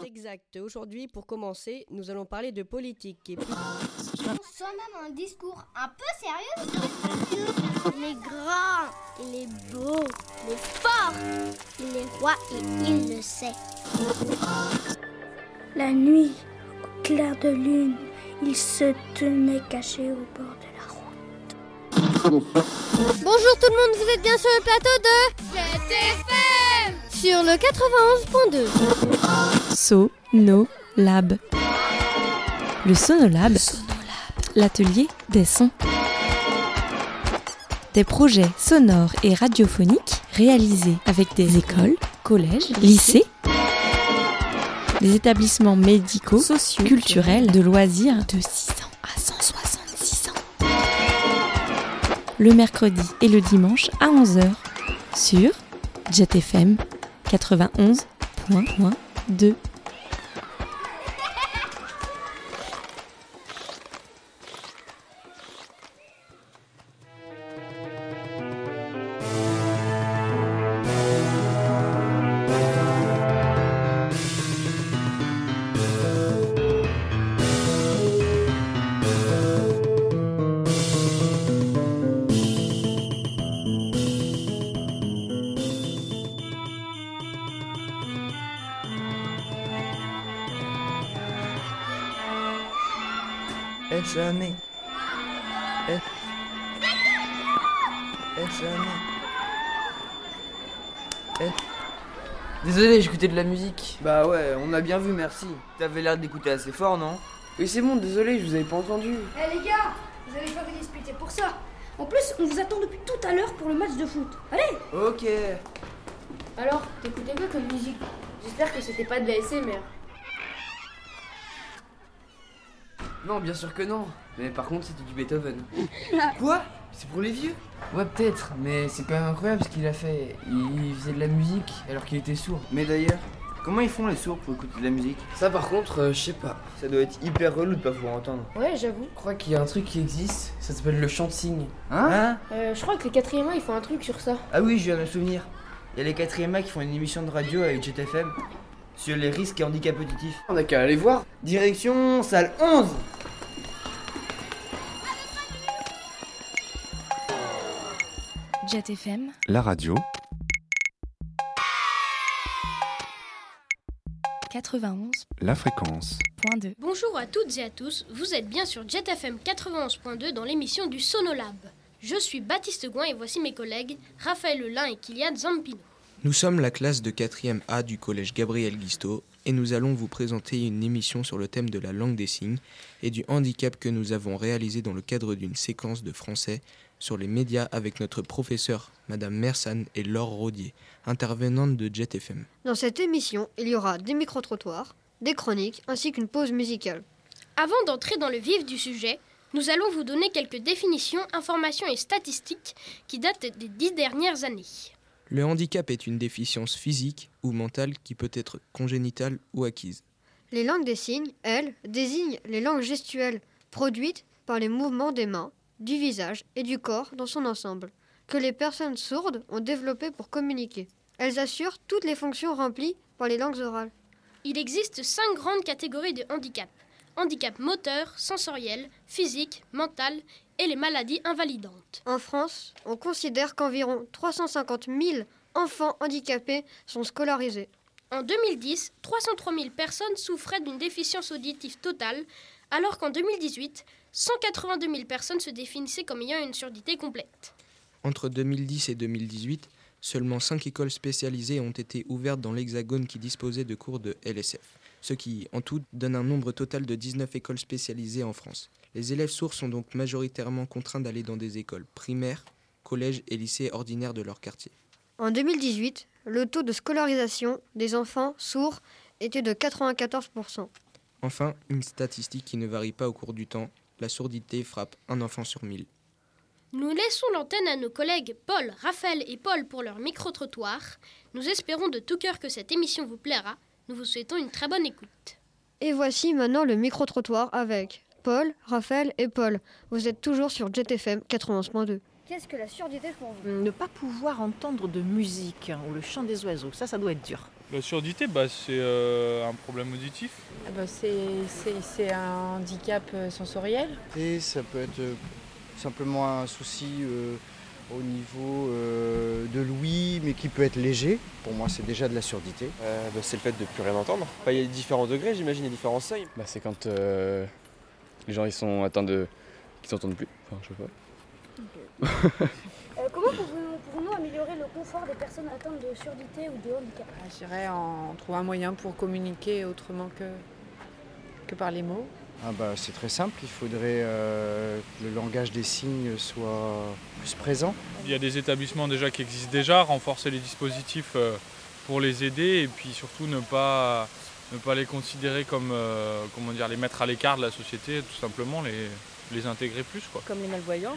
C'est exact. Aujourd'hui, pour commencer, nous allons parler de politique. Soit même un discours un peu sérieux. Il est grand, il est beau, il est fort, il est roi et il le sait. La nuit, au clair de lune, il se tenait caché au bord de la route. Bonjour tout le monde, vous êtes bien sur le plateau de JTFM sur le 91.2. Sonolab. Le Sonolab, l'atelier des sons. Des projets sonores et radiophoniques réalisés avec des écoles, collèges, lycées, des établissements médicaux, sociaux, culturels, de loisirs de 6 ans à 166 ans. Le mercredi et le dimanche à 11h sur JTFM 91.2. Désolé, j'écoutais de la musique. Bah ouais, on a bien vu, merci. T'avais l'air d'écouter assez fort, non? Oui, c'est bon, désolé, je vous avais pas entendu. Eh les gars, vous allez pas vous disputer pour ça. En plus, on vous attend depuis tout à l'heure pour le match de foot. Allez! Ok. Alors, t'écoutais quoi comme musique? J'espère que c'était pas de la SMR. Non, bien sûr que non. Mais par contre, c'était du Beethoven. Quoi? C'est pour les vieux? Ouais, peut-être, mais c'est quand même incroyable ce qu'il a fait. Il faisait de la musique alors qu'il était sourd. Mais d'ailleurs, comment ils font les sourds pour écouter de la musique? Ça, par contre, je sais pas. Ça doit être hyper relou de pas pouvoir entendre. Ouais, j'avoue. Je crois qu'il y a un truc qui existe, ça s'appelle le chant de cygne. Hein? Je crois que les 4e A, ils font un truc sur ça. Ah oui, je viens de me souvenir. Il y a les 4e A qui font une émission de radio avec JTFM sur les risques et handicaps auditifs. On a qu'à aller voir. Direction salle 11. JTFM, la radio 91.2. la fréquence. Bonjour à toutes et à tous, vous êtes bien sur JTFM 91.2 dans l'émission du Sonolab. Je suis Baptiste Gouin et voici mes collègues Raphaël Lelin et Kylian Zampino. Nous sommes la classe de 4e A du collège Gabriel Guisteau et nous allons vous présenter une émission sur le thème de la langue des signes et du handicap que nous avons réalisé dans le cadre d'une séquence de français sur les médias avec notre professeur, Madame Mersan et Laure Rodier, intervenante de JTFM. Dans cette émission, il y aura des micro-trottoirs, des chroniques ainsi qu'une pause musicale. Avant d'entrer dans le vif du sujet, nous allons vous donner quelques définitions, informations et statistiques qui datent des 10 dernières années. Le handicap est une déficience physique ou mentale qui peut être congénitale ou acquise. Les langues des signes, elles, désignent les langues gestuelles produites par les mouvements des mains, du visage et du corps dans son ensemble, que les personnes sourdes ont développé pour communiquer. Elles assurent toutes les fonctions remplies par les langues orales. Il existe 5 grandes catégories de handicap. Handicap moteur, sensoriel, physique, mental et les maladies invalidantes. En France, on considère qu'environ 350 000 enfants handicapés sont scolarisés. En 2010, 303 000 personnes souffraient d'une déficience auditive totale, alors qu'en 2018, 182 000 personnes se définissaient comme ayant une surdité complète. Entre 2010 et 2018, seulement 5 écoles spécialisées ont été ouvertes dans l'Hexagone qui disposaient de cours de LSF, ce qui, en tout, donne un nombre total de 19 écoles spécialisées en France. Les élèves sourds sont donc majoritairement contraints d'aller dans des écoles primaires, collèges et lycées ordinaires de leur quartier. En 2018, le taux de scolarisation des enfants sourds était de 94%. Enfin, une statistique qui ne varie pas au cours du temps, la surdité frappe un enfant sur 1000. Nous laissons l'antenne à nos collègues Paul, Raphaël et Paul pour leur micro-trottoir. Nous espérons de tout cœur que cette émission vous plaira. Nous vous souhaitons une très bonne écoute. Et voici maintenant le micro-trottoir avec Paul, Raphaël et Paul. Vous êtes toujours sur JTFM 91.2. Qu'est-ce que la surdité pour vous? Ne pas pouvoir entendre de musique ou le chant des oiseaux, ça doit être dur. La surdité, c'est un problème auditif. C'est un handicap sensoriel. Et ça peut être simplement un souci au niveau de l'ouïe, mais qui peut être léger. Pour moi, c'est déjà de la surdité. C'est le fait de ne plus rien entendre. Il y a différents degrés, j'imagine, il y a différents seuils. C'est quand les gens ils sont atteints qu'ils s'entendent plus. Enfin, je sais pas. Comment pouvons-nous améliorer le confort des personnes atteintes de surdité ou de handicap? Je dirais en trouver un moyen pour communiquer autrement que par les mots. C'est très simple, il faudrait que le langage des signes soit plus présent. Il y a des établissements déjà qui existent déjà, renforcer les dispositifs pour les aider et puis surtout ne pas les considérer comme les mettre à l'écart de la société, tout simplement les intégrer plus, quoi. Comme les malvoyants.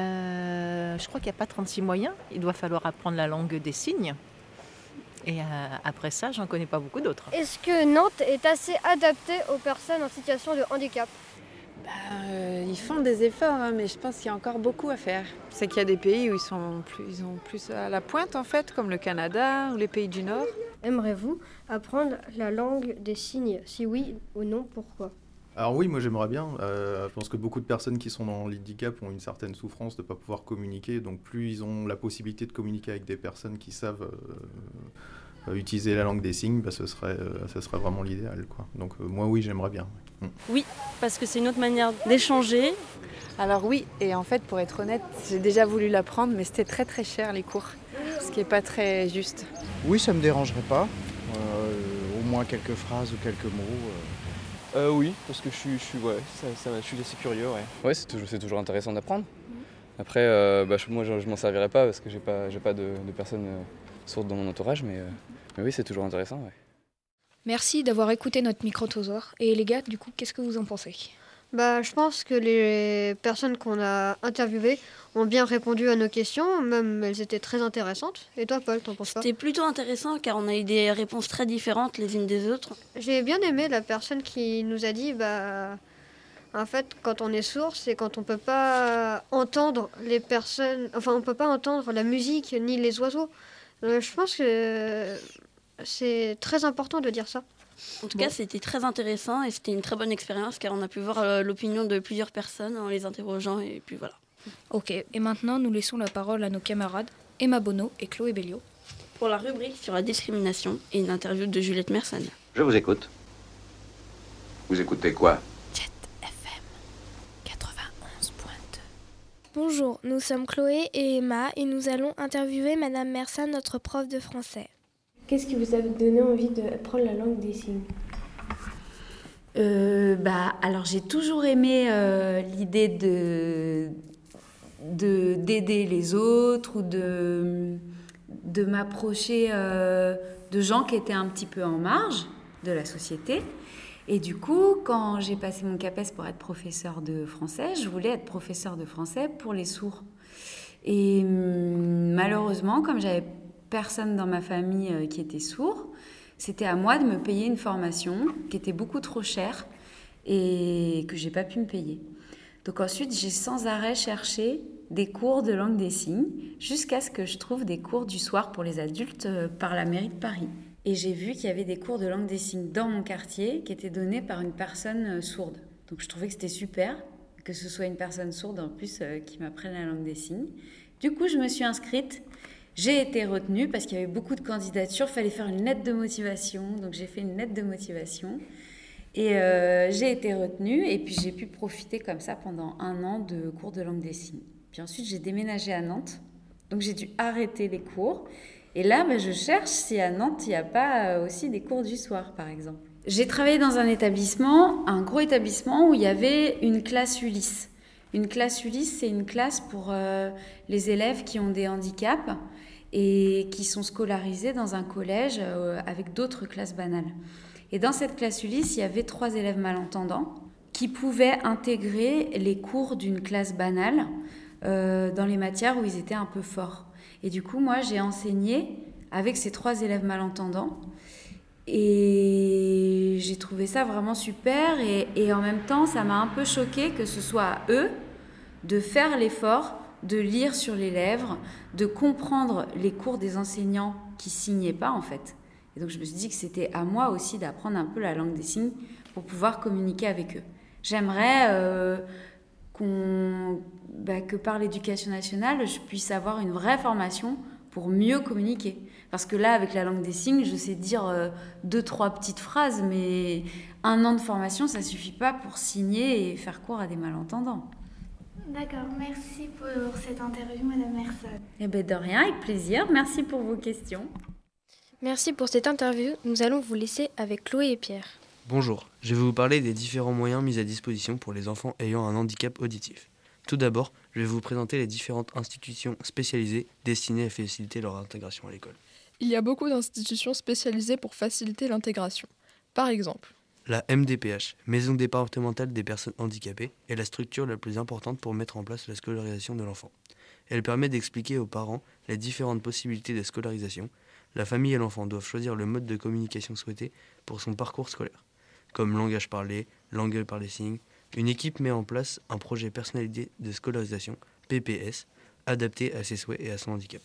Je crois qu'il n'y a pas 36 moyens. Il doit falloir apprendre la langue des signes. Et après ça, j'en connais pas beaucoup d'autres. Est-ce que Nantes est assez adaptée aux personnes en situation de handicap? Ils font des efforts, mais je pense qu'il y a encore beaucoup à faire. C'est qu'il y a des pays où ils sont plus à la pointe, en fait, comme le Canada ou les pays du Nord. Aimeriez-vous apprendre la langue des signes? Si oui ou non, pourquoi? Alors oui, moi j'aimerais bien. Je pense que beaucoup de personnes qui sont dans l'handicap ont une certaine souffrance de ne pas pouvoir communiquer. Donc plus ils ont la possibilité de communiquer avec des personnes qui savent utiliser la langue des signes, ce serait vraiment l'idéal, quoi. Donc moi oui, j'aimerais bien. Oui, parce que c'est une autre manière d'échanger. Alors oui, et en fait pour être honnête, j'ai déjà voulu l'apprendre, mais c'était très très cher les cours, ce qui n'est pas très juste. Oui, ça ne me dérangerait pas. Au moins quelques phrases ou quelques mots. Oui, parce que je suis assez curieux. Ouais, c'est toujours intéressant d'apprendre. Après, moi je m'en servirai pas parce que j'ai pas de personnes sourdes dans mon entourage, mais oui, c'est toujours intéressant. Ouais. Merci d'avoir écouté notre microtosaure. Et les gars, du coup, qu'est-ce que vous en pensez? Je pense que les personnes qu'on a interviewées ont bien répondu à nos questions, même elles étaient très intéressantes. Et toi, Paul, t'en penses quoi? C'était plutôt intéressant car on a eu des réponses très différentes les unes des autres. J'ai bien aimé la personne qui nous a dit, en fait, quand on est sourd, c'est quand on peut pas entendre les personnes, on peut pas entendre la musique ni les oiseaux. Je pense que c'est très important de dire ça. En tout cas, c'était très intéressant et c'était une très bonne expérience car on a pu voir l'opinion de plusieurs personnes en les interrogeant et puis voilà. Ok, et maintenant nous laissons la parole à nos camarades Emma Bonneau et Chloé Belliot. Pour la rubrique sur la discrimination et une interview de Juliette Merson. Je vous écoute. Vous écoutez quoi? Jet FM 91.2. Bonjour, nous sommes Chloé et Emma et nous allons interviewer Madame Merson, notre prof de français. Qu'est-ce qui vous a donné envie de prendre la langue des signes? Alors j'ai toujours aimé l'idée d'aider les autres ou de m'approcher de gens qui étaient un petit peu en marge de la société. Et du coup, quand j'ai passé mon CAPES pour être professeur de français, je voulais être professeur de français pour les sourds. Et malheureusement, comme j'avais personne dans ma famille qui était sourd, c'était à moi de me payer une formation qui était beaucoup trop chère et que j'ai pas pu me payer. Donc ensuite, j'ai sans arrêt cherché des cours de langue des signes jusqu'à ce que je trouve des cours du soir pour les adultes par la mairie de Paris. Et j'ai vu qu'il y avait des cours de langue des signes dans mon quartier qui étaient donnés par une personne sourde. Donc je trouvais que c'était super que ce soit une personne sourde en plus qui m'apprenne la langue des signes. Du coup, je me suis inscrite. J'ai été retenue parce qu'il y avait beaucoup de candidatures. Il fallait faire une lettre de motivation. Donc j'ai fait une lettre de motivation. Et j'ai été retenue. Et puis j'ai pu profiter comme ça pendant 1 an de cours de langue des signes. Puis ensuite, j'ai déménagé à Nantes. Donc j'ai dû arrêter les cours. Et là, je cherche si à Nantes, il n'y a pas aussi des cours du soir, par exemple. J'ai travaillé dans un établissement, un gros établissement où il y avait une classe Ulysse. Une classe Ulysse, c'est une classe pour les élèves qui ont des handicaps et qui sont scolarisés dans un collège avec d'autres classes banales. Et dans cette classe Ulysse, il y avait 3 élèves malentendants qui pouvaient intégrer les cours d'une classe banale dans les matières où ils étaient un peu forts. Et du coup, moi, j'ai enseigné avec ces 3 élèves malentendants. Et j'ai trouvé ça vraiment super. Et en même temps, ça m'a un peu choquée que ce soit à eux de faire l'effort de lire sur les lèvres, de comprendre les cours des enseignants qui signaient pas, en fait. Et donc je me suis dit que c'était à moi aussi d'apprendre un peu la langue des signes pour pouvoir communiquer avec eux. J'aimerais que par l'éducation nationale, je puisse avoir une vraie formation pour mieux communiquer. Parce que là, avec la langue des signes, je sais dire 2-3 petites phrases, mais 1 an de formation, ça suffit pas pour signer et faire court à des malentendants. D'accord, merci pour cette interview, Madame Mersade. Eh bien, de rien, avec plaisir. Merci pour vos questions. Merci pour cette interview. Nous allons vous laisser avec Chloé et Pierre. Bonjour, je vais vous parler des différents moyens mis à disposition pour les enfants ayant un handicap auditif. Tout d'abord, je vais vous présenter les différentes institutions spécialisées destinées à faciliter leur intégration à l'école. Il y a beaucoup d'institutions spécialisées pour faciliter l'intégration. Par exemple, la MDPH, Maison départementale des personnes handicapées, est la structure la plus importante pour mettre en place la scolarisation de l'enfant. Elle permet d'expliquer aux parents les différentes possibilités de scolarisation. La famille et l'enfant doivent choisir le mode de communication souhaité pour son parcours scolaire, comme langage parlé, langue par les signes. Une équipe met en place un projet personnalisé de scolarisation, PPS, adapté à ses souhaits et à son handicap.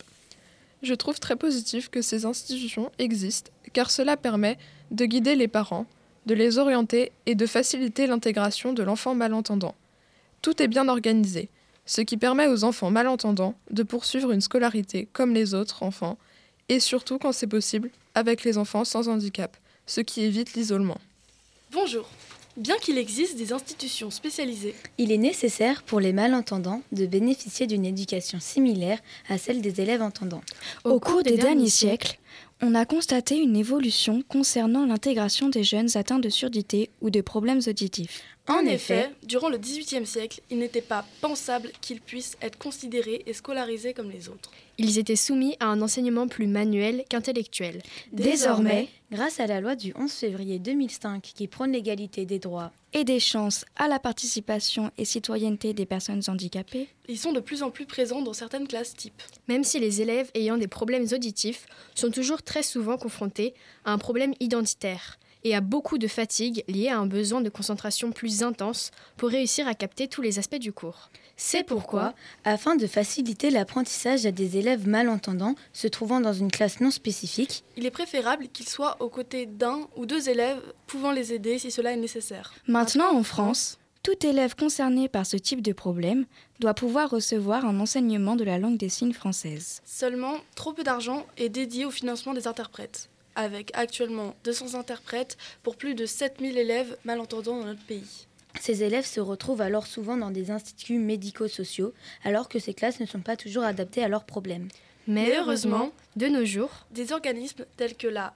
Je trouve très positif que ces institutions existent, car cela permet de guider les parents, de les orienter et de faciliter l'intégration de l'enfant malentendant. Tout est bien organisé, ce qui permet aux enfants malentendants de poursuivre une scolarité comme les autres enfants, et surtout quand c'est possible, avec les enfants sans handicap, ce qui évite l'isolement. Bonjour. Bien qu'il existe des institutions spécialisées, il est nécessaire pour les malentendants de bénéficier d'une éducation similaire à celle des élèves entendants. Au cours des derniers siècles, on a constaté une évolution concernant l'intégration des jeunes atteints de surdité ou de problèmes auditifs. En effet, durant le XVIIIe siècle, il n'était pas pensable qu'ils puissent être considérés et scolarisés comme les autres. Ils étaient soumis à un enseignement plus manuel qu'intellectuel. Désormais, grâce à la loi du 11 février 2005 qui prône l'égalité des droits et des chances à la participation et citoyenneté des personnes handicapées, ils sont de plus en plus présents dans certaines classes types. Même si les élèves ayant des problèmes auditifs sont toujours très souvent confrontés à un problème identitaire et à beaucoup de fatigue liée à un besoin de concentration plus intense pour réussir à capter tous les aspects du cours. C'est pourquoi, afin de faciliter l'apprentissage à des élèves malentendants se trouvant dans une classe non spécifique, il est préférable qu'ils soient aux côtés d'1 ou 2 élèves pouvant les aider si cela est nécessaire. Maintenant, en France, tout élève concerné par ce type de problème doit pouvoir recevoir un enseignement de la langue des signes française. Seulement, trop peu d'argent est dédié au financement des interprètes, avec actuellement 200 interprètes pour plus de 7000 élèves malentendants dans notre pays. Ces élèves se retrouvent alors souvent dans des instituts médico-sociaux, alors que ces classes ne sont pas toujours adaptées à leurs problèmes. Mais heureusement, de nos jours, des organismes tels que la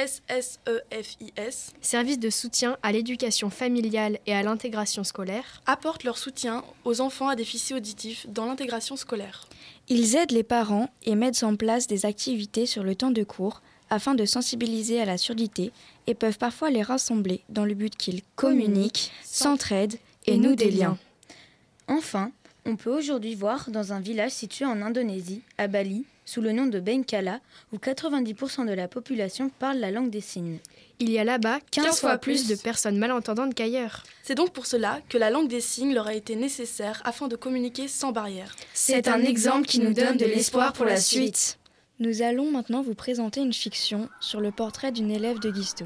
SSEFIS, Service de soutien à l'éducation familiale et à l'intégration scolaire, apportent leur soutien aux enfants à déficit auditif dans l'intégration scolaire. Ils aident les parents et mettent en place des activités sur le temps de cours afin de sensibiliser à la surdité et peuvent parfois les rassembler dans le but qu'ils communiquent, s'entraident et nouent des liens. Enfin, on peut aujourd'hui voir dans un village situé en Indonésie, à Bali, sous le nom de Bengkala, où 90% de la population parle la langue des signes. Il y a là-bas 15 fois plus de personnes malentendantes qu'ailleurs. C'est donc pour cela que la langue des signes leur a été nécessaire afin de communiquer sans barrière. C'est un exemple qui nous donne de l'espoir pour la suite. Nous allons maintenant vous présenter une fiction sur le portrait d'une élève de Guisto.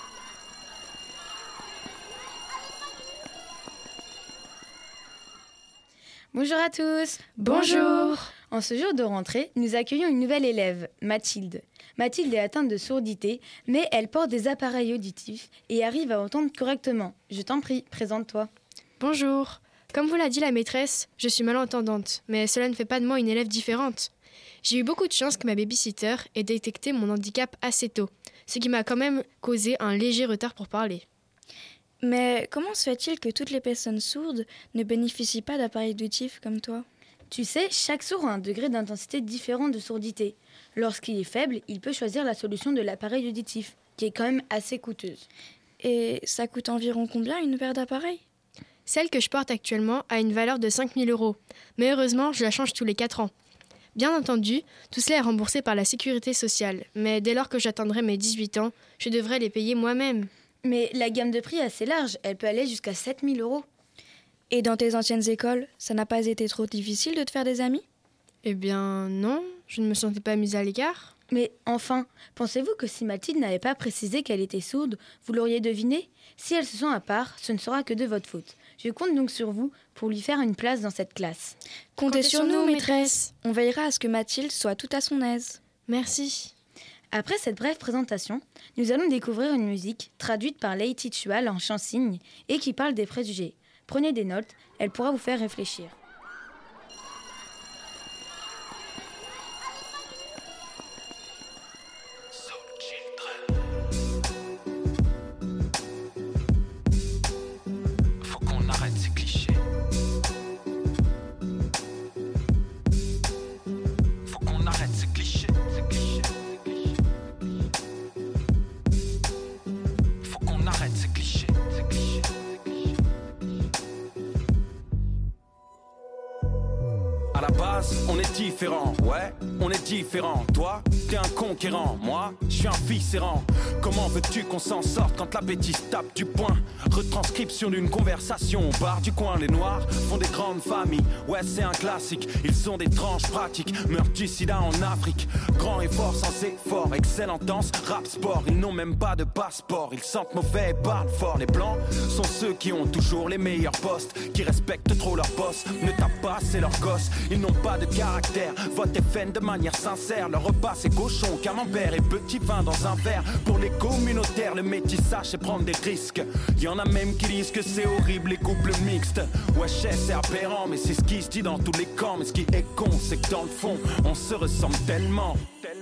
Bonjour à tous. Bonjour. En ce jour de rentrée, nous accueillons une nouvelle élève, Mathilde. Mathilde est atteinte de surdité, mais elle porte des appareils auditifs et arrive à entendre correctement. Je t'en prie, présente-toi. Bonjour. Comme vous l'a dit la maîtresse, je suis malentendante, mais cela ne fait pas de moi une élève différente. J'ai eu beaucoup de chance que ma babysitter ait détecté mon handicap assez tôt, ce qui m'a quand même causé un léger retard pour parler. Mais comment se fait-il que toutes les personnes sourdes ne bénéficient pas d'appareils auditifs comme toi ? Tu sais, chaque sourd a un degré d'intensité différent de surdité. Lorsqu'il est faible, il peut choisir la solution de l'appareil auditif, qui est quand même assez coûteuse. Et ça coûte environ combien une paire d'appareils ? Celle que je porte actuellement a une valeur de 5 000 €, mais heureusement, je la change tous les 4 ans. Bien entendu, tout cela est remboursé par la sécurité sociale, mais dès lors que j'atteindrai mes 18 ans, je devrais les payer moi-même. Mais la gamme de prix est assez large, elle peut aller jusqu'à 7 000 €. Et dans tes anciennes écoles, ça n'a pas été trop difficile de te faire des amis ? Eh bien non, je ne me sentais pas mise à l'écart. Mais enfin, pensez-vous que si Mathilde n'avait pas précisé qu'elle était sourde, vous l'auriez deviné? Si elle se sent à part, ce ne sera que de votre faute. Je compte donc sur vous pour lui faire une place dans cette classe. Comptez sur nous, maîtresse. On veillera à ce que Mathilde soit tout à son aise. Merci. Après cette brève présentation, nous allons découvrir une musique traduite par Lady Tual en chansigne et qui parle des préjugés. Prenez des notes, elle pourra vous faire réfléchir. On est différent, ouais, on est différent. Toi, t'es un conquérant, moi, je suis un viscérant. Comment veux-tu qu'on s'en sorte quand la bêtise tape du poing? Retranscription d'une conversation au bar du coin. Les noirs font des grandes familles, ouais c'est un classique. Ils ont des tranches pratiques, meurtre du sida en Afrique. Grand et fort sans effort, excellente danse, rap sport. Ils n'ont même pas de passeport, ils sentent mauvais et parlent fort. Les blancs sont ceux qui ont toujours les meilleurs postes, qui respectent trop leur boss, ne tapent pas, c'est leur gosse. Ils n'ont pas de caractère, votent FN de manière sincère. Leur repas c'est cochon, camembert et petit vin dans un verre. Pour les communautaires, le métissage c'est prendre des risques. Y'en a même qui disent que c'est horrible les couples mixtes. Ouais c'est aberrant, mais c'est ce qui se dit dans tous les camps. Mais ce qui est con, c'est que dans le fond, on se ressemble tellement.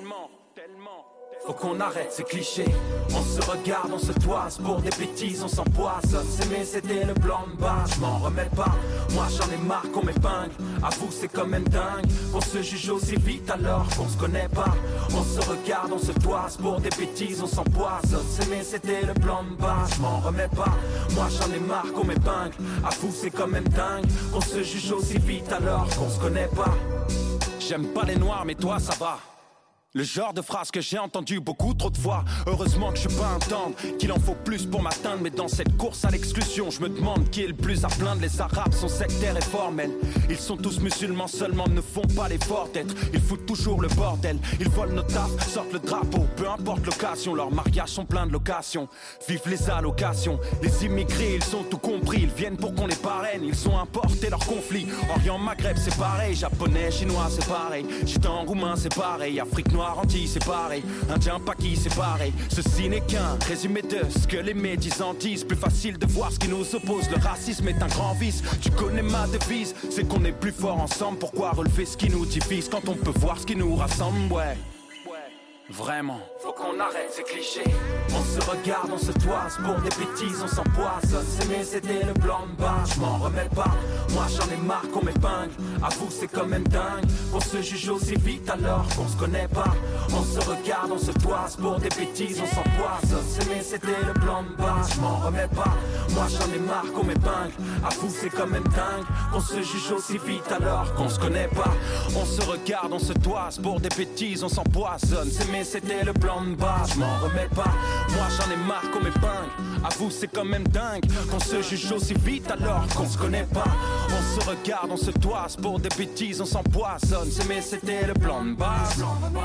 Faut qu'on arrête ces clichés. On se regarde, on se toise. Pour des bêtises, on s'empoisonne. S'aimer, c'était le plan de base. Je m'en remets pas. Moi, j'en ai marre qu'on m'épingle. Avoue, c'est quand même dingue qu'on se juge aussi vite alors qu'on se connaît pas. On se regarde, on se toise. Pour des bêtises, on s'empoisonne. S'aimer, c'était le plan de base. Je m'en remets pas. Moi, j'en ai marre qu'on m'épingle. Avoue, c'est quand même dingue qu'on se juge aussi vite alors qu'on se connaît pas. J'aime pas les noirs, mais toi, ça va. Le genre de phrase que j'ai entendu beaucoup trop de fois. Heureusement que je suis pas un tendre, qu'il en faut plus pour m'atteindre. Mais dans cette course à l'exclusion, je me demande qui est le plus à plaindre. Les arabes sont sectaires et formels. Ils sont tous musulmans seulement, ne font pas l'effort d'être. Ils foutent toujours le bordel. Ils volent nos tafs, sortent le drapeau. Peu importe l'occasion, leurs mariages sont pleins de locations. Vivent les allocations. Les immigrés, ils sont tout compris. Ils viennent pour qu'on les parraine. Ils ont importé leurs conflits. Orient, Maghreb, c'est pareil. Japonais, chinois, c'est pareil. Gitan, roumain, c'est pareil. Afrique noire, anti, c'est pareil. Indien, paqui, c'est pareil. Ceci n'est qu'un résumé de ce que les médisants disent. Plus facile de voir ce qui nous oppose. Le racisme est un grand vice. Tu connais ma devise, c'est qu'on est plus fort ensemble. Pourquoi relever ce qui nous divise quand on peut voir ce qui nous rassemble? Ouais. Vraiment, faut qu'on arrête ces clichés. On se regarde, on se toise. Pour des bêtises, on s'empoisonne. S'aimer, c'était le plan de base. Je m'en remets pas. Moi, j'en ai marre qu'on m'épingle. Avoue, c'est quand même dingue qu'on se juge aussi vite alors qu'on se connaît pas. On se regarde, on se toise. Pour des bêtises, on s'empoisonne. S'aimer, c'était le plan de base. Je m'en remets pas. Moi, j'en ai marre qu'on m'épingle. Avoue, c'est quand même dingue qu'on se juge aussi vite alors qu'on se connaît pas. On se regarde, on se toise. Pour des bêtises, on s'empoisonne. Mais c'était le plan de base, je m'en remets pas. Moi j'en ai marre qu'on m'épingle. Avoue c'est quand même dingue qu'on se juge aussi vite alors qu'on se connaît pas. On se regarde, on se toise. Pour des bêtises on s'empoisonne. Mais c'était le plan de base.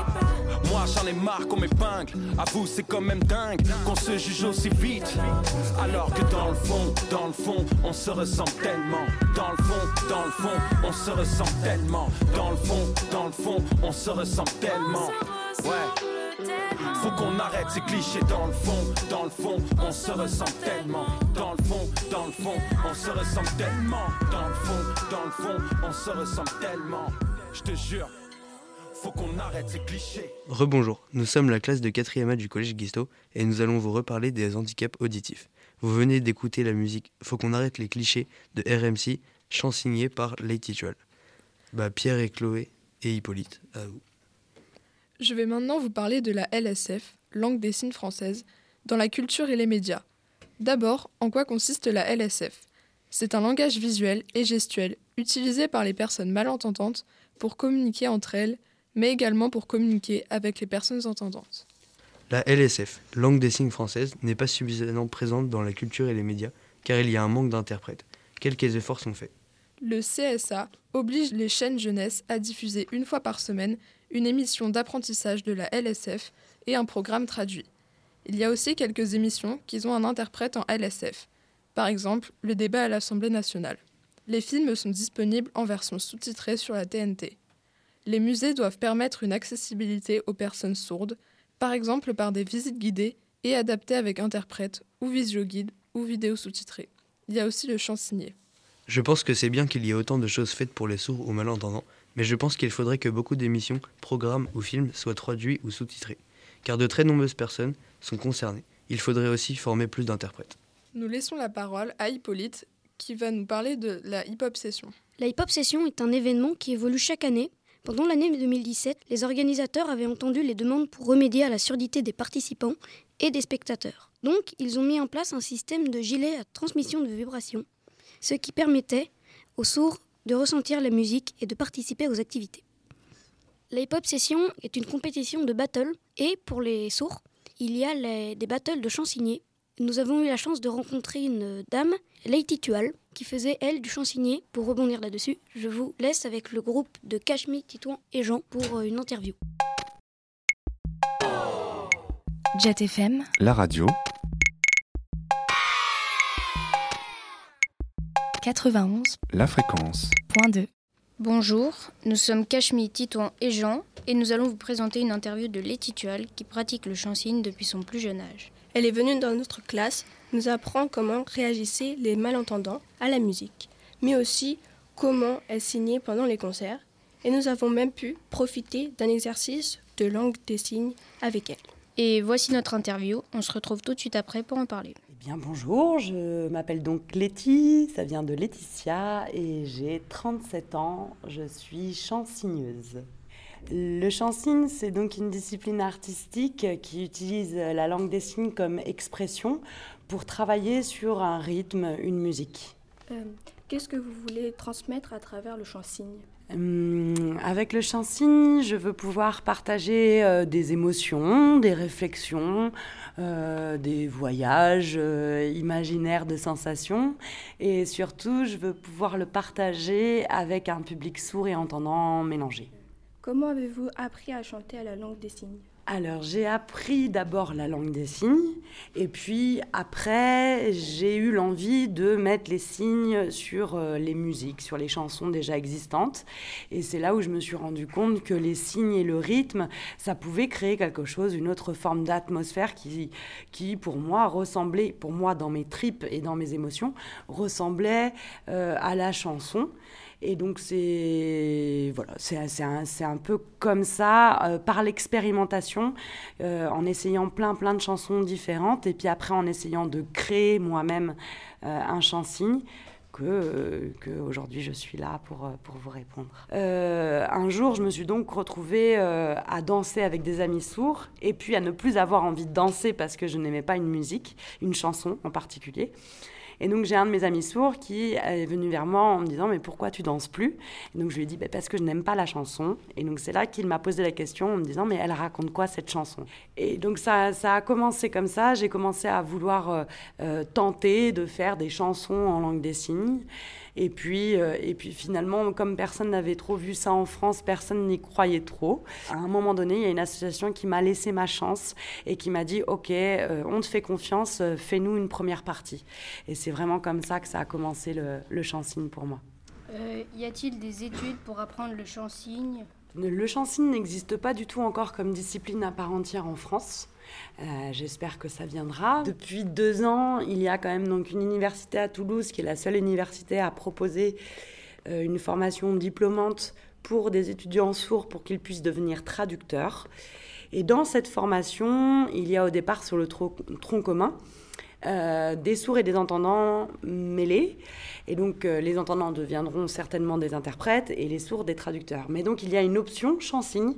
Moi j'en ai marre qu'on m'épingle. Avoue c'est quand même dingue qu'on se juge aussi vite alors que dans le fond, on se ressemble tellement. Dans le fond, on se ressemble tellement. Dans le fond, on se ressemble tellement. Ouais, faut qu'on arrête ces clichés. Dans le fond, on se ressemble tellement. Dans le fond, on se ressemble tellement. Dans le fond, on se ressemble tellement. Je te jure, faut qu'on arrête ces clichés. Rebonjour, nous sommes la classe de 4e A du collège Guisto et nous allons vous reparler des handicaps auditifs. Vous venez d'écouter la musique Faut qu'on arrête les clichés de RMC, chansignée par Lady Tual. Pierre et Chloé et Hippolyte, à vous. Je vais maintenant vous parler de la LSF, langue des signes française, dans la culture et les médias. D'abord, en quoi consiste la LSF ? C'est un langage visuel et gestuel utilisé par les personnes malentendantes pour communiquer entre elles, mais également pour communiquer avec les personnes entendantes. La LSF, langue des signes française, n'est pas suffisamment présente dans la culture et les médias, car il y a un manque d'interprètes. Quelques efforts sont faits. Le CSA oblige les chaînes jeunesse à diffuser une fois par semaine une émission d'apprentissage de la LSF et un programme traduit. Il y a aussi quelques émissions qui ont un interprète en LSF. Par exemple, le débat à l'Assemblée nationale. Les films sont disponibles en version sous-titrée sur la TNT. Les musées doivent permettre une accessibilité aux personnes sourdes, par exemple par des visites guidées et adaptées avec interprète ou visio-guide ou vidéo sous-titrée. Il y a aussi le chansonnier. Je pense que c'est bien qu'il y ait autant de choses faites pour les sourds ou malentendants, mais je pense qu'il faudrait que beaucoup d'émissions, programmes ou films soient traduits ou sous-titrés, car de très nombreuses personnes sont concernées. Il faudrait aussi former plus d'interprètes. Nous laissons la parole à Hippolyte, qui va nous parler de la hip-hop session. La hip-hop session est un événement qui évolue chaque année. Pendant l'année 2017, les organisateurs avaient entendu les demandes pour remédier à la surdité des participants et des spectateurs. Donc, ils ont mis en place un système de gilet à transmission de vibrations, ce qui permettait aux sourds de ressentir la musique et de participer aux activités. La hip-hop session est une compétition de battle et pour les sourds, il y a des battles de chansigné. Nous avons eu la chance de rencontrer une dame, Lady Tual, qui faisait, elle, du chansigné. Pour rebondir là-dessus, je vous laisse avec le groupe de Cachemy, Titouan et Jean pour une interview. Jet FM, la radio. 91. La fréquence. .2. Bonjour, nous sommes Cachemy, Titouan et Jean et nous allons vous présenter une interview de Lady Tual qui pratique le chansigne depuis son plus jeune âge. Elle est venue dans notre classe nous apprendre comment réagissaient les malentendants à la musique, mais aussi comment elle signait pendant les concerts. Et nous avons même pu profiter d'un exercice de langue des signes avec elle. Et voici notre interview, on se retrouve tout de suite après pour en parler. Eh bien bonjour, je m'appelle donc Letty, ça vient de Laetitia et j'ai 37 ans, je suis chansigneuse. Le chansigne, c'est donc une discipline artistique qui utilise la langue des signes comme expression pour travailler sur un rythme, une musique. Qu'est-ce que vous voulez transmettre à travers le chansigne ? Avec le chansigne, je veux pouvoir partager des émotions, des réflexions, des voyages imaginaires de sensations et surtout, je veux pouvoir le partager avec un public sourd et entendant mélangé. Comment avez-vous appris à chanter à la langue des signes ? Alors, j'ai appris d'abord la langue des signes, et puis après, j'ai eu l'envie de mettre les signes sur les musiques, sur les chansons déjà existantes. Et c'est là où je me suis rendu compte que les signes et le rythme, ça pouvait créer quelque chose, une autre forme d'atmosphère qui pour moi, ressemblait, pour moi dans mes tripes et dans mes émotions, ressemblait à la chanson. Et donc c'est un peu comme ça, par l'expérimentation, en essayant plein de chansons différentes, et puis après en essayant de créer moi-même un chansigne, que aujourd'hui je suis là pour vous répondre. Un jour, je me suis donc retrouvée à danser avec des amis sourds, et puis à ne plus avoir envie de danser parce que je n'aimais pas une musique, une chanson en particulier. Et donc, j'ai un de mes amis sourds qui est venu vers moi en me disant « Mais pourquoi tu danses plus ?» Et donc, je lui ai dit « Parce que je n'aime pas la chanson. » Et donc, c'est là qu'il m'a posé la question en me disant « Mais elle raconte quoi cette chanson ?» Et donc, ça a commencé comme ça. J'ai commencé à vouloir tenter de faire des chansons en langue des signes. Et puis finalement, comme personne n'avait trop vu ça en France, personne n'y croyait trop. À un moment donné, il y a une association qui m'a laissé ma chance et qui m'a dit « Ok, on te fait confiance, fais-nous une première partie. » Et c'est vraiment comme ça que ça a commencé le chansigne pour moi. Y a-t-il des études pour apprendre le chansigne ? Le chansigne n'existe pas du tout encore comme discipline à part entière en France. J'espère que ça viendra. Depuis 2 ans, il y a quand même donc une université à Toulouse qui est la seule université à proposer une formation diplômante pour des étudiants sourds pour qu'ils puissent devenir traducteurs. Et dans cette formation, il y a au départ sur le tronc commun des sourds et des entendants mêlés. Et donc, les entendants deviendront certainement des interprètes et les sourds des traducteurs. Mais donc, il y a une option chansigne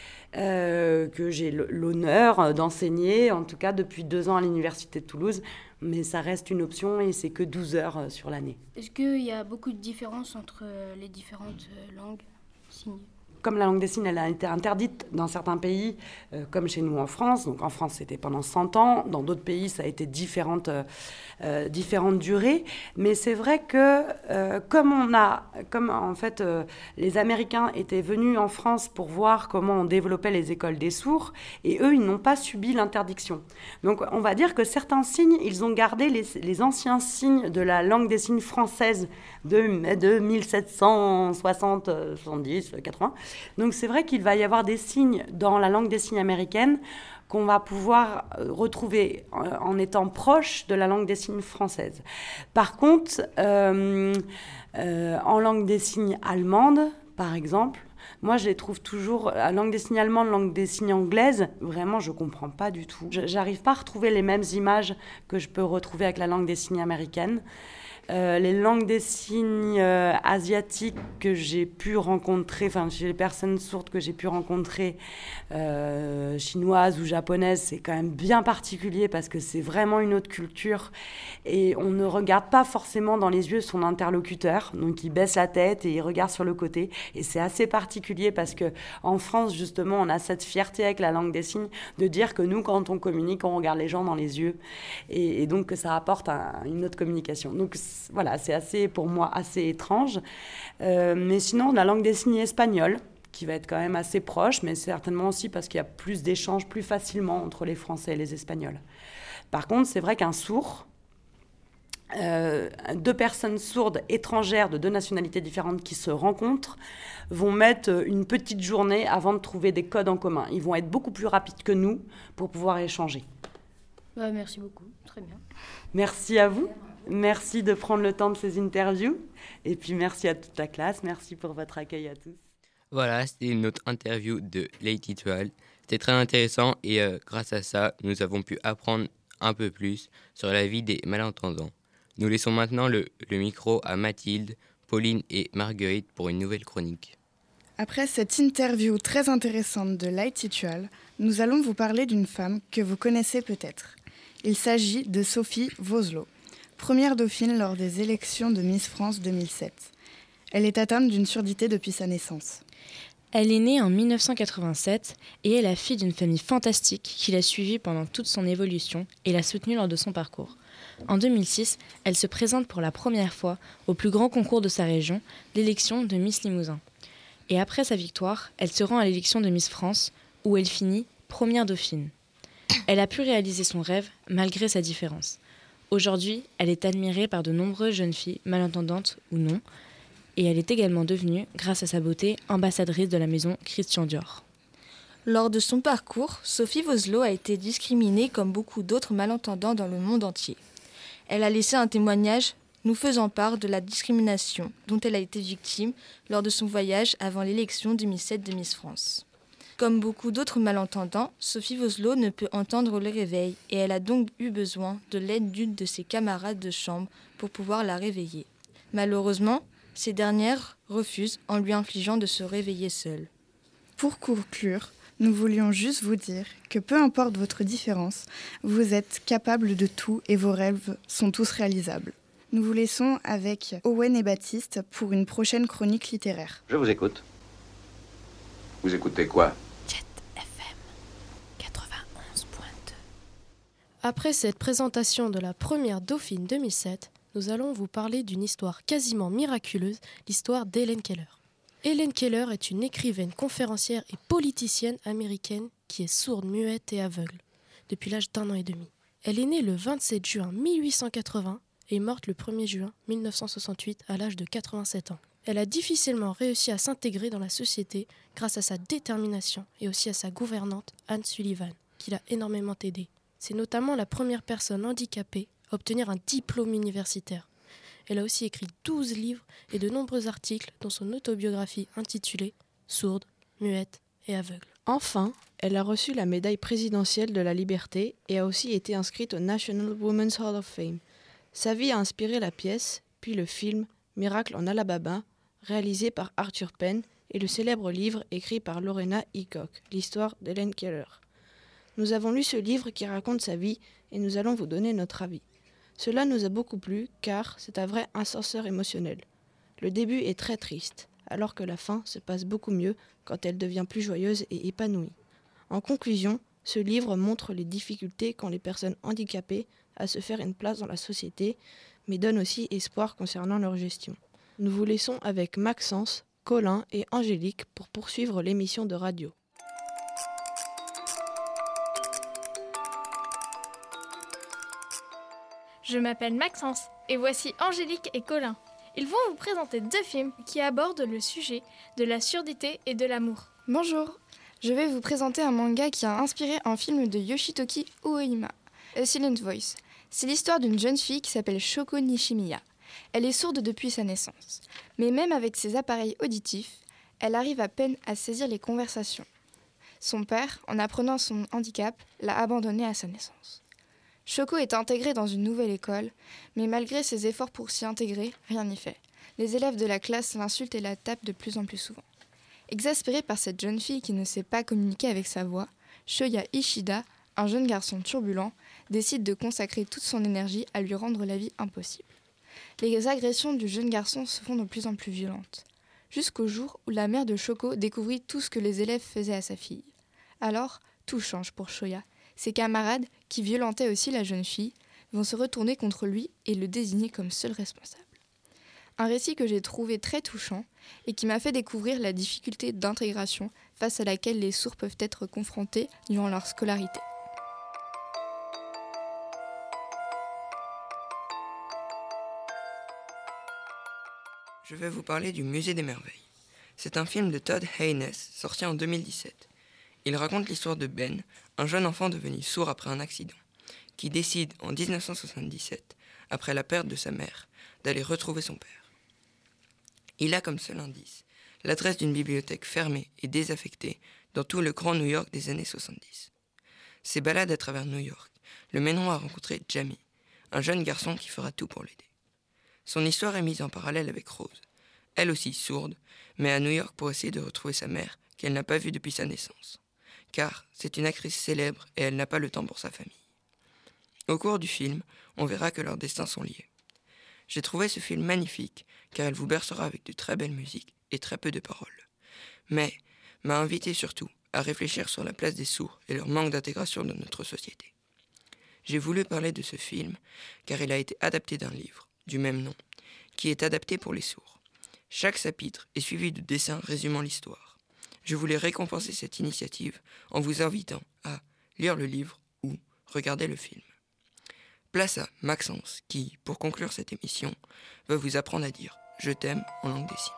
que j'ai l'honneur d'enseigner, en tout cas depuis 2 ans à l'Université de Toulouse. Mais ça reste une option et c'est que 12 heures sur l'année. Est-ce qu'il y a beaucoup de différences entre les différentes langues signes ? comme la langue des signes, elle a été interdite dans certains pays, comme chez nous en France. Donc en France, c'était pendant 100 ans. Dans d'autres pays, ça a été différentes durées. Mais c'est vrai que comme en fait les Américains étaient venus en France pour voir comment on développait les écoles des sourds, et eux, ils n'ont pas subi l'interdiction. Donc on va dire que certains signes, ils ont gardé les anciens signes de la langue des signes française de 1760, 70, 80. Donc c'est vrai qu'il va y avoir des signes dans la langue des signes américaine qu'on va pouvoir retrouver en étant proche de la langue des signes française. Par contre, en langue des signes allemande, par exemple, moi, je les trouve toujours, la langue des signes allemande, langue des signes anglaise, vraiment, je ne comprends pas du tout. J'arrive pas à retrouver les mêmes images que je peux retrouver avec la langue des signes américaine. Les langues des signes asiatiques que j'ai pu rencontrer, enfin chez les personnes sourdes que j'ai pu rencontrer, chinoises ou japonaises, c'est quand même bien particulier parce que c'est vraiment une autre culture et on ne regarde pas forcément dans les yeux son interlocuteur, donc il baisse la tête et il regarde sur le côté, et c'est assez particulier parce que en France justement on a cette fierté avec la langue des signes de dire que nous quand on communique on regarde les gens dans les yeux et donc que ça apporte une autre communication. Donc voilà, c'est assez, pour moi, assez étrange. Mais sinon, la langue des signes espagnole, qui va être quand même assez proche, mais certainement aussi parce qu'il y a plus d'échanges plus facilement entre les Français et les Espagnols. Par contre, c'est vrai qu'un sourd, deux personnes sourdes étrangères de deux nationalités différentes qui se rencontrent vont mettre une petite journée avant de trouver des codes en commun. Ils vont être beaucoup plus rapides que nous pour pouvoir échanger. Merci beaucoup, très bien. Merci à vous. Merci de prendre le temps de ces interviews. Et puis merci à toute la classe. Merci pour votre accueil à tous. Voilà, c'était notre interview de Lady 12. C'était très intéressant et grâce à ça, nous avons pu apprendre un peu plus sur la vie des malentendants. Nous laissons maintenant le micro à Mathilde, Pauline et Marguerite pour une nouvelle chronique. Après cette interview très intéressante de Lady 12, nous allons vous parler d'une femme que vous connaissez peut-être. Il s'agit de Sophie Vosloo, première dauphine lors des élections de Miss France 2007. Elle est atteinte d'une surdité depuis sa naissance. Elle est née en 1987 et est la fille d'une famille fantastique qui l'a suivie pendant toute son évolution et l'a soutenue lors de son parcours. En 2006, elle se présente pour la première fois au plus grand concours de sa région, l'élection de Miss Limousin. Et après sa victoire, elle se rend à l'élection de Miss France, où elle finit première dauphine. Elle a pu réaliser son rêve malgré sa différence. Aujourd'hui, elle est admirée par de nombreuses jeunes filles, malentendantes ou non, et elle est également devenue, grâce à sa beauté, ambassadrice de la maison Christian Dior. Lors de son parcours, Sophie Vosloo a été discriminée comme beaucoup d'autres malentendants dans le monde entier. Elle a laissé un témoignage nous faisant part de la discrimination dont elle a été victime lors de son voyage avant l'élection 2007 de Miss France. Comme beaucoup d'autres malentendants, Sophie Vosloo ne peut entendre le réveil et elle a donc eu besoin de l'aide d'une de ses camarades de chambre pour pouvoir la réveiller. Malheureusement, ces dernières refusent en lui infligeant de se réveiller seule. Pour conclure, nous voulions juste vous dire que peu importe votre différence, vous êtes capable de tout et vos rêves sont tous réalisables. Nous vous laissons avec Owen et Baptiste pour une prochaine chronique littéraire. Je vous écoute. Vous écoutez quoi ? Après cette présentation de la première dauphine 2007, nous allons vous parler d'une histoire quasiment miraculeuse, l'histoire d'Helen Keller. Helen Keller est une écrivaine, conférencière et politicienne américaine qui est sourde, muette et aveugle depuis l'âge d'1 an et demi. Elle est née le 27 juin 1880 et est morte le 1er juin 1968 à l'âge de 87 ans. Elle a difficilement réussi à s'intégrer dans la société grâce à sa détermination et aussi à sa gouvernante Anne Sullivan, qui l'a énormément aidée. C'est notamment la première personne handicapée à obtenir un diplôme universitaire. Elle a aussi écrit 12 livres et de nombreux articles dont son autobiographie intitulée « Sourde, muette et aveugle ». Enfin, elle a reçu la médaille présidentielle de la liberté et a aussi été inscrite au National Women's Hall of Fame. Sa vie a inspiré la pièce, puis le film « Miracle en Alabama », réalisé par Arthur Penn, et le célèbre livre écrit par Lorena Hickok, l'histoire d'Helen Keller. Nous avons lu ce livre qui raconte sa vie et nous allons vous donner notre avis. Cela nous a beaucoup plu car c'est un vrai ascenseur émotionnel. Le début est très triste, alors que la fin se passe beaucoup mieux quand elle devient plus joyeuse et épanouie. En conclusion, ce livre montre les difficultés qu'ont les personnes handicapées à se faire une place dans la société, mais donne aussi espoir concernant leur gestion. Nous vous laissons avec Maxence, Colin et Angélique pour poursuivre l'émission de radio. Je m'appelle Maxence et voici Angélique et Colin. Ils vont vous présenter 2 films qui abordent le sujet de la surdité et de l'amour. Bonjour, je vais vous présenter un manga qui a inspiré un film de Yoshitoki Oima, A Silent Voice. C'est l'histoire d'une jeune fille qui s'appelle Shoko Nishimiya. Elle est sourde depuis sa naissance, mais même avec ses appareils auditifs, elle arrive à peine à saisir les conversations. Son père, en apprenant son handicap, l'a abandonnée à sa naissance. Shoko est intégrée dans une nouvelle école, mais malgré ses efforts pour s'y intégrer, rien n'y fait. Les élèves de la classe l'insultent et la tapent de plus en plus souvent. Exaspéré par cette jeune fille qui ne sait pas communiquer avec sa voix, Shoya Ishida, un jeune garçon turbulent, décide de consacrer toute son énergie à lui rendre la vie impossible. Les agressions du jeune garçon se font de plus en plus violentes, jusqu'au jour où la mère de Shoko découvrit tout ce que les élèves faisaient à sa fille. Alors, tout change pour Shoya. Ses camarades, qui violentaient aussi la jeune fille, vont se retourner contre lui et le désigner comme seul responsable. Un récit que j'ai trouvé très touchant et qui m'a fait découvrir la difficulté d'intégration face à laquelle les sourds peuvent être confrontés durant leur scolarité. Je vais vous parler du Musée des Merveilles. C'est un film de Todd Haynes, sorti en 2017. Il raconte l'histoire de Ben, un jeune enfant devenu sourd après un accident, qui décide en 1977, après la perte de sa mère, d'aller retrouver son père. Il a comme seul indice l'adresse d'une bibliothèque fermée et désaffectée dans tout le grand New York des années 70. Ses balades à travers New York le mèneront à rencontrer Jamie, un jeune garçon qui fera tout pour l'aider. Son histoire est mise en parallèle avec Rose, elle aussi sourde, mais à New York pour essayer de retrouver sa mère qu'elle n'a pas vue depuis sa naissance. Car c'est une actrice célèbre et elle n'a pas le temps pour sa famille. Au cours du film, on verra que leurs destins sont liés. J'ai trouvé ce film magnifique car elle vous bercera avec de très belles musiques et très peu de paroles. Mais m'a invité surtout à réfléchir sur la place des sourds et leur manque d'intégration dans notre société. J'ai voulu parler de ce film car il a été adapté d'un livre du même nom qui est adapté pour les sourds. Chaque chapitre est suivi de dessins résumant l'histoire. Je voulais récompenser cette initiative en vous invitant à lire le livre ou regarder le film. Place à Maxence qui, pour conclure cette émission, va vous apprendre à dire « Je t'aime » en langue des signes.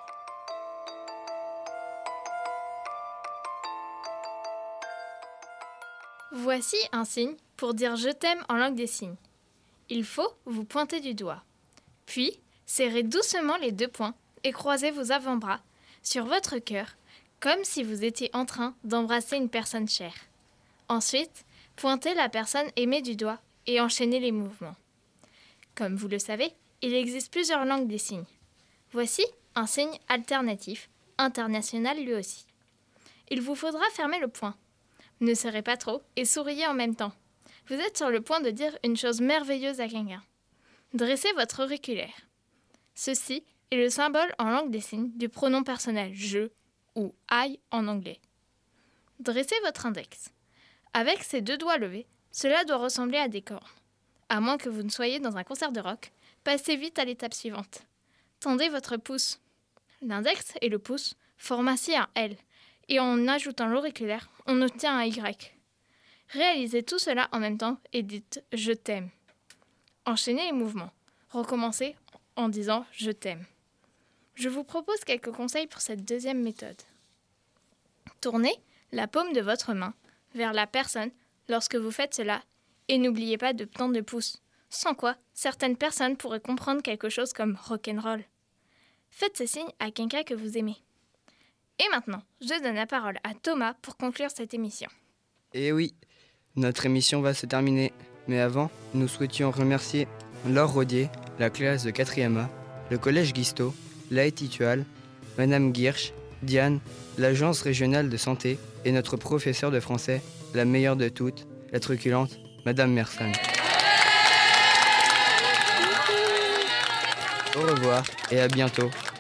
Voici un signe pour dire « Je t'aime » en langue des signes. Il faut vous pointer du doigt. Puis, serrez doucement les 2 poings et croisez vos avant-bras sur votre cœur comme si vous étiez en train d'embrasser une personne chère. Ensuite, pointez la personne aimée du doigt et enchaînez les mouvements. Comme vous le savez, il existe plusieurs langues des signes. Voici un signe alternatif, international lui aussi. Il vous faudra fermer le poing. Ne serrez pas trop et souriez en même temps. Vous êtes sur le point de dire une chose merveilleuse à quelqu'un. Dressez votre auriculaire. Ceci est le symbole en langue des signes du pronom personnel « je » ou « I » en anglais. Dressez votre index. Avec ces 2 doigts levés, cela doit ressembler à des cornes. À moins que vous ne soyez dans un concert de rock, passez vite à l'étape suivante. Tendez votre pouce. L'index et le pouce forment ainsi un L, et en ajoutant l'auriculaire, on obtient un Y. Réalisez tout cela en même temps et dites « Je t'aime ». Enchaînez les mouvements. Recommencez en disant « Je t'aime ». Je vous propose quelques conseils pour cette 2e méthode. Tournez la paume de votre main vers la personne lorsque vous faites cela et n'oubliez pas de tendre le pouce, sans quoi certaines personnes pourraient comprendre quelque chose comme rock'n'roll. Faites ce signe à quelqu'un que vous aimez. Et maintenant, je donne la parole à Thomas pour conclure cette émission. Et oui, notre émission va se terminer. Mais avant, nous souhaitions remercier Laure Rodier, la classe de 4e A, le collège Guisto, l'Aétitual, Madame Guirsch, Diane, l'agence régionale de santé et notre professeure de français, la meilleure de toutes, la truculente, Madame Mersane. Au revoir et à bientôt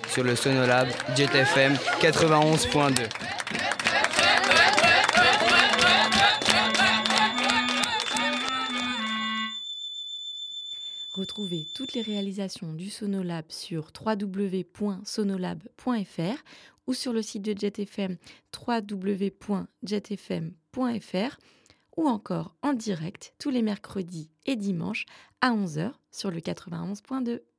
sur le Sonolab Jet FM 91.2. Retrouvez toutes les réalisations du Sonolab sur www.sonolab.fr ou sur le site de Jet FM www.jetfm.fr ou encore en direct tous les mercredis et dimanches à 11h sur le 91.2.